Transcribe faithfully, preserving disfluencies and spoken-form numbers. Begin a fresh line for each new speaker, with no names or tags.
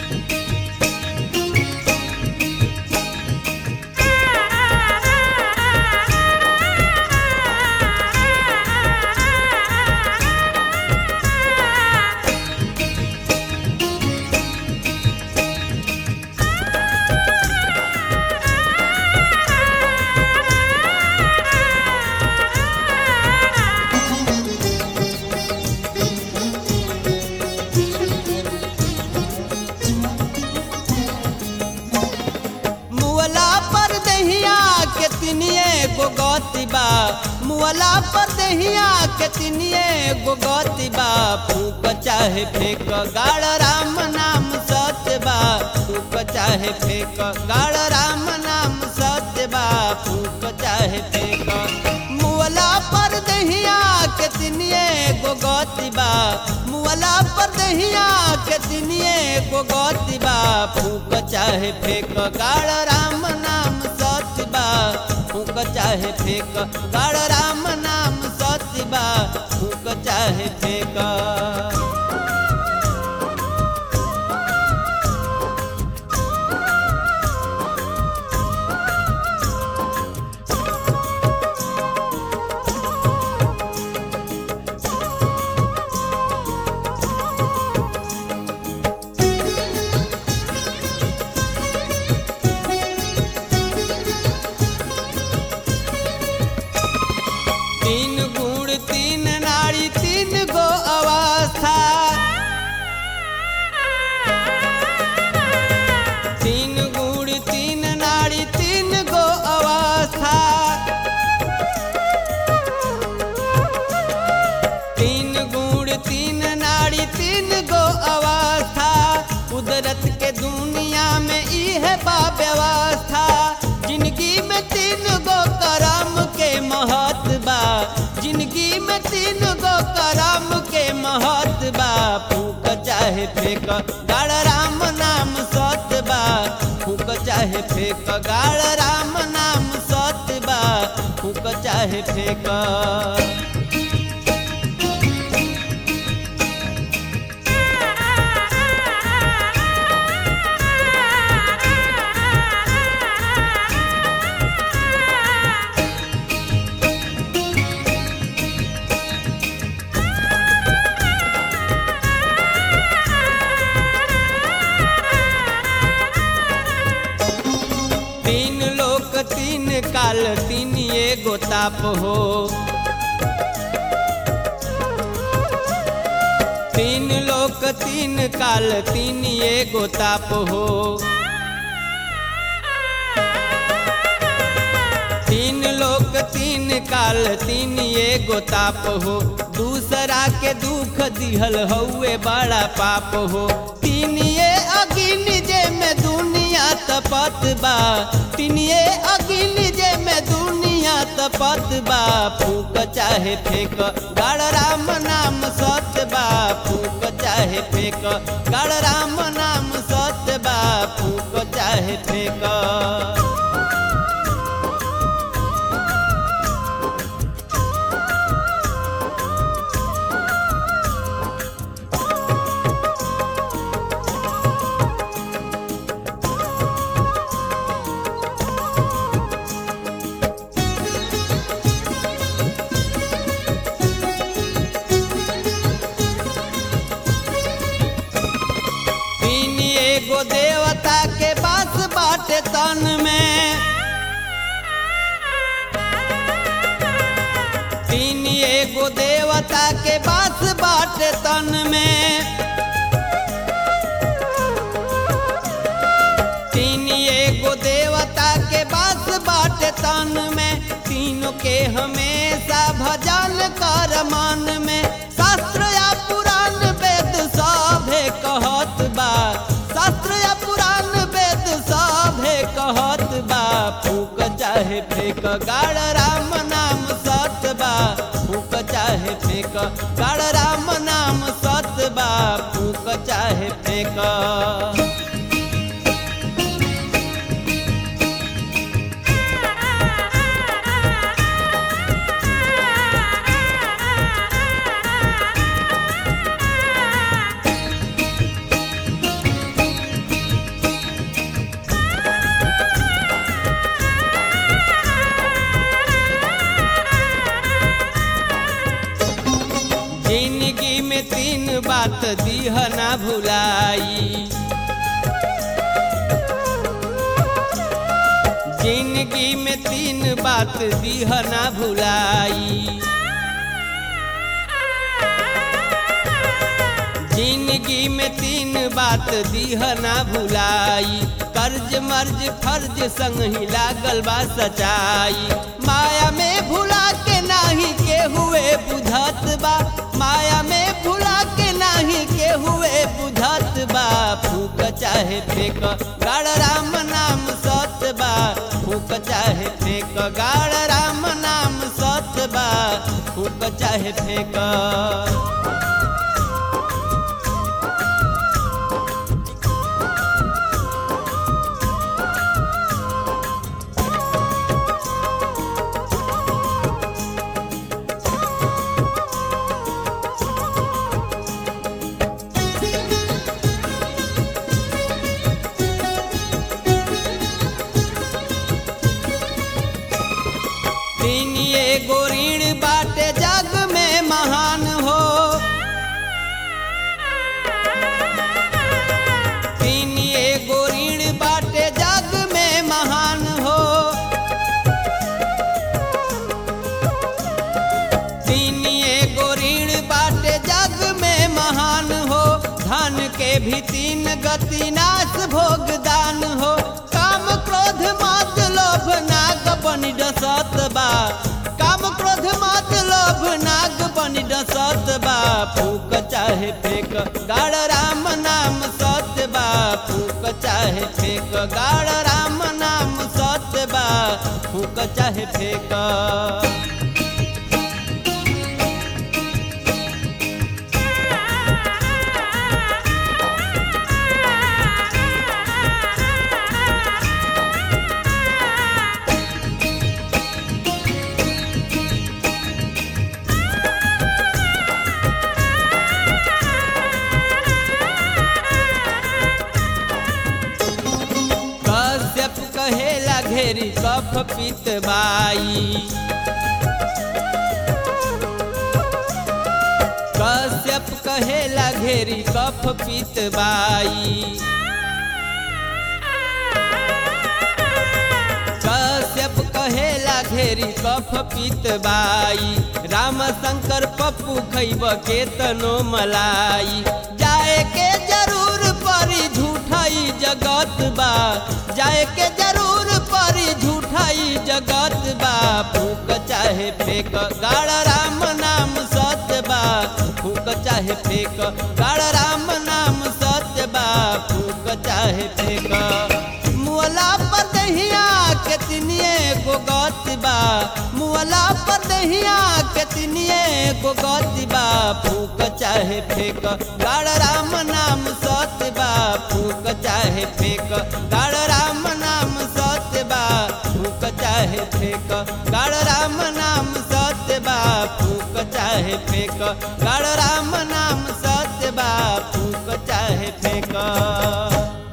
बा मुअला पर दहिया के तिनिए गो गति बा फूक चाहे फेंक गाड़ राम नाम सत्य बा फूक चाहे फेंक गाड़ राम नाम सत्य बा फूक चाहे फेंक मुअला पर दहिया के तिनिए गो गति बा मुअला पर दहिया के तिनिए गो गति बा फूक चाहे फेंक गाड़ राम नाम सत्य बा फूक चाहे फेंक गाड़ राम नाम सत्य बा फूक चाहे फेंक। व्यवस्था जिंदगी में तीन गो करम के महत बा जिंदगी में तीन गो करम के महत बा फूक चाहे फेंक गाड़ राम नाम सत्य बा फूक चाहे फेंक गाड़ राम नाम सत्य बा फूक चाहे फेंक। तीन लोक तीन काल तीन एगो ताप हो तीन लोक तीन काल तीन एगो ताप हो तीन लोक तीन काल तीन एगो ताप हो दूसरा के दुख दिहल हउए बड़ा पाप हो तीनिए अगिन जे में दुनिया तपत बा तीनिए अगिन जे में दुनिया तपत बा फूक चाहे फेंक गाड़ राम नाम सत्य बा फूक चाहे फेंक गाड़ राम नाम सत्य बा फूक चाहे फेंक। एगो देवता के बास बाटे तन में तीन एगो देवता के बास बाटे तन में तीन एगो देवता के बास बाटे तन में तीनों के हमेशा भजन कर मन में शास्त्र या पुराण वेद सभे कहत बा शास्त्र या पुराण वेद सभे कहत बा फूक चाहे फेंक गाड़ राम नाम सत्य बा फूक चाहे फेंक गाड़ राम नाम सत्य बा फूक चाहे फेंक। बात दीह ना भुलाई। जिंदगी में तीन बात दीह ना भुलाई। जिंदगी में तीन बात दीह ना भुलाई। कर्ज मर्ज फर्ज संग ही लागल बा सच्चाई। माया में भुला के नाही के हुए बुझत बा। माया में भुला के नाही के हुए बुझत बा। फूक चाहे फेंक गाड़ राम नाम सत बा। फूक चाहे फेंक गाड़ राम नाम सत बा। फूक चाहे फेंक। एगो ऋण बाटे जग में महान हो। तीन एगो ऋण बाटे जग में महान हो। तीन एगो ऋण बाटे जग में महान हो। धन के भी तीन गति नाश भोग दान हो। काम क्रोध मत लोभ नाग बनि डसत बा। काम क्रोध मत लोभ नाग बनि डसत बा। फूक चाहे फेंक गाड़ राम नाम सत्य बा। फूक चाहे फेंक गाड़ राम नाम सत्य बा। फूक चाहे फेंक। कहेला घेरी कफ पित बाई। कश्यप कहेला घेरी कफ पित बाई। कश्यप कहेला घेरी कफ पित बाई। राम शंकर पप्पू खैब के तनो मलाई। जाए के जरूर परी झूठाई जगत बा। जाए के जरूर परी झूठाई जगत बा। फूक चाहे फेंक गाड़ राम नाम सत्य बा। फूक चाहे फेंक गाड़ राम नाम सत्य बा। फूक चाहे फेंक। मुअला पर दहिया के तिनिए गो गति बा। मुअला पर दहिया के तिनिए गो गति बा। फूक चाहे फेंक गाड़ राम नाम सत्य बा। फूक चाहे फेंक गाड़ राम नाम सत्य बा। फूक चाहे फेंक गाड़ राम नाम सत्य बा। फूक चाहे फेंक गाड़ राम नाम सत्य बा। फूक चाहे फेंक।